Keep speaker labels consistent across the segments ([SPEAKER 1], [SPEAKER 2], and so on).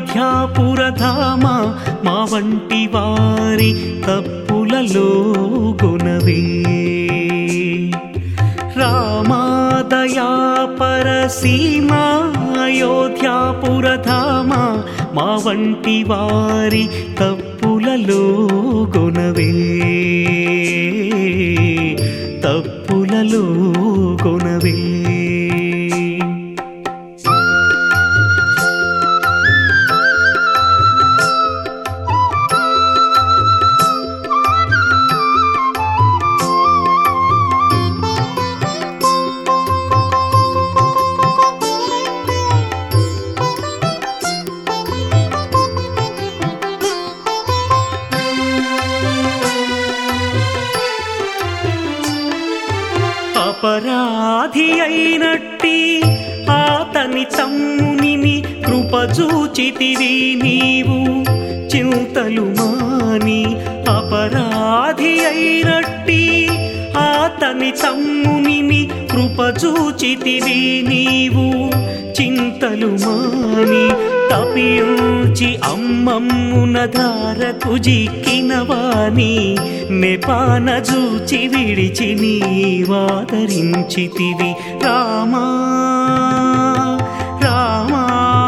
[SPEAKER 1] అయోధ్యాపురధామ మా వంటి వారి తప్పులలో గుణవే. రామాదయా పరసీమ అయోధ్యాపురధామ మా వంటి వారి తప్పులలో గుణవే. తప్పులలో గుణవే. అపరాధి అయినట్టి ఆతని తమ్మునిని కృపజూచితివి నీవు చింతలు మాని. అపరాధి అయినట్టి ఆతని తమ్మునిని కృపజూచితివి నీవు చింతలు మాని. తపించి అమ్మమ్మున ధారకు జిక్కినవాని నెపాన జూచి విడిచి నీవాదరించితివి. రామా రామా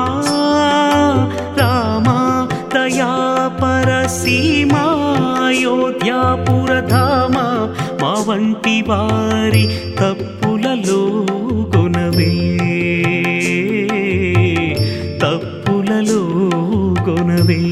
[SPEAKER 1] రామా దయా పరసీమ అయోధ్యాపురధామ మా వంటి వారి తప్పులలో గుణవే. తప్పులలో గుణవే.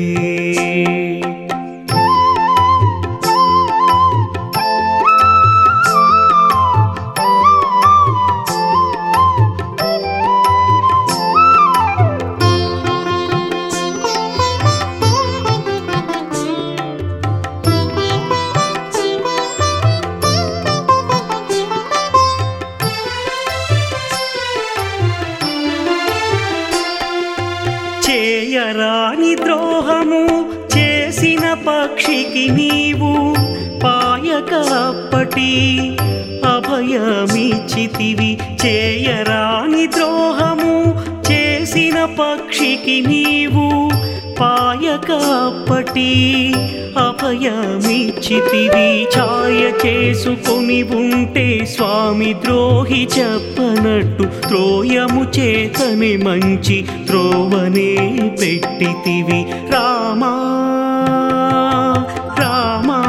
[SPEAKER 1] చేయరాని ద్రోహము చేసిన పక్షికి నీవు పాయక అప్పటి అభయమిచ్చితివి. చేయరాని ద్రోహము చేసిన పక్షికి నీవు పాయక అప్పటి అభయమిచ్చితివి. ఛాయ చేసుకొని ఉంటే స్వామి ద్రోహి చెప్పనట్టు త్రోయము చేతని మంచి త్రోవనే పెట్టితివి. రామా రామా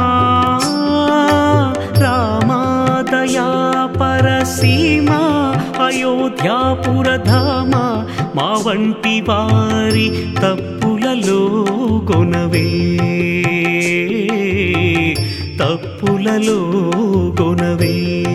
[SPEAKER 1] రామా దయా పరసీమ అయోధ్యాపురధామ మా వంటి వారి తప్పులలో గుణవే. తప్పులలో గుణవే.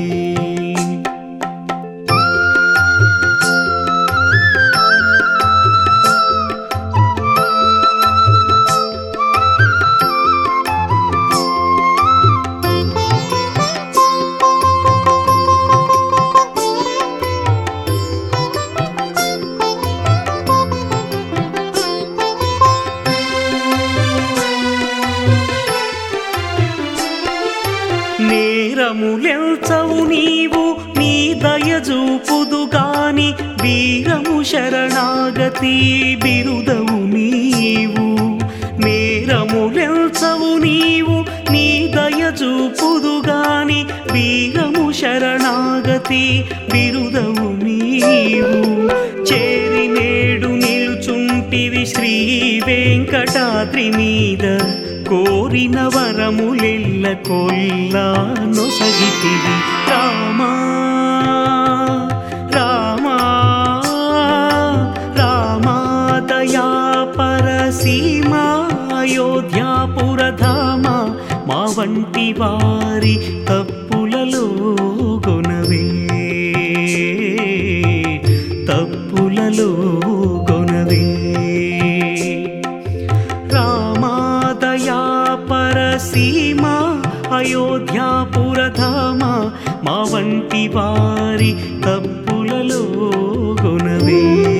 [SPEAKER 1] నేరములెల్చవు నీవు నీ దయజూపుదు గాని వీరము శరణాగతి బిరుదవు నీవు. నేరములెల్చవు నీవు నీ దయజూపుదు గాని వీరము శరణాగతి బిరుదవు నీవు. చేరి నేడు నిలుచుంటివి శ్రీ వెంకటాద్రి మీద కోరిన వరములెల్ల కొల్లా నొసగితివి. రామా రామా రామా దయా పరసీమ అయోధ్యాపురధామ మా వంటి వారి తప్పులలో గుణవే. తప్పులలో గుణవే. రామాదయా పరసీమ అయోధ్యాపురధామ మా వంటి వారి తప్పులలో గుణవే.